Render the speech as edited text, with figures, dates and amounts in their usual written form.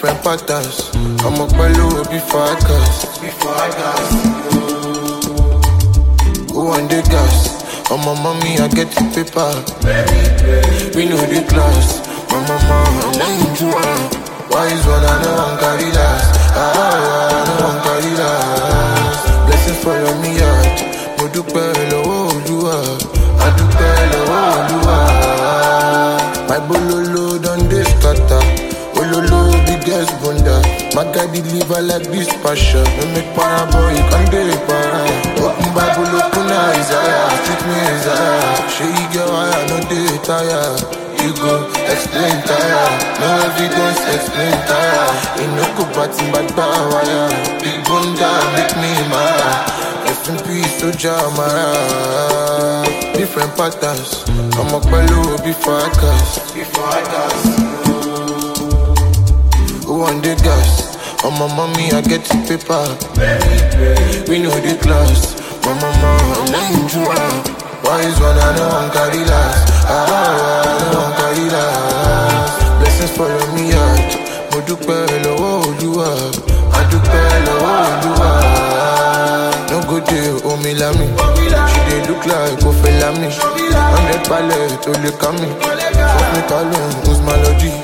different patterns. I'm a bello before I gas. Who on the gas? On my mommy, I get the paper. We know the class. My mama, I ain't too hard. Why is one I know I'm carry last? I know I'm carry last. Blessings follow me out. Mo dúpẹ́ lọ́wọ́ Olúwa. I dúpẹ́ lọ́wọ́ Olúwa. My bololo done dey scatter. Ololo biggest bunda. My guy deliver like this passion. No make para boy, you can't do it para. Open Bible, open Isaiah. Treat me Isaiah. Show you get why I know they tired. You go explain tire. No evidence, explain tire. You no go party but wire. Big bunda make me mad. SMP Soja Mara. Different patterns. I'm a bello before I gas. Who on the gas? On my mommy, I get the paper. We know the class. My mama, I ain't too hard. Why is one I know I'm carry last? I know I'm carry last. Blessings follow me out. Mo dúpẹ́ lọ́wọ́ Olúwa. I dúpẹ́ lọ́wọ́ Olúwa. No go dey owe me lami. She dey look like Kofi Lami. 100 pallet, only coming. Fuck me, call him, who's my lodi?